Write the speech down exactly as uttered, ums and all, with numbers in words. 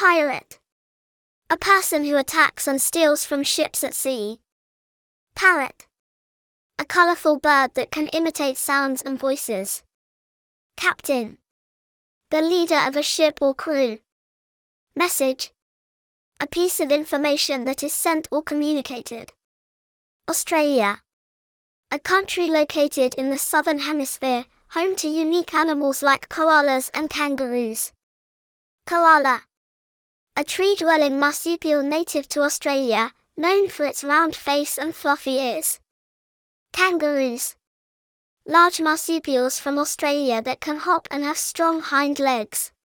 Pirate. A person who attacks and steals from ships at sea. Parrot. A colorful bird that can imitate sounds and voices. Captain. The leader of a ship or crew. Message. A piece of information that is sent or communicated. Australia. A country located in the southern hemisphere, home to unique animals like koalas and kangaroos. Koala. A tree-dwelling marsupial native to Australia, known for its round face and fluffy ears. Kangaroos. Large marsupials from Australia that can hop and have strong hind legs.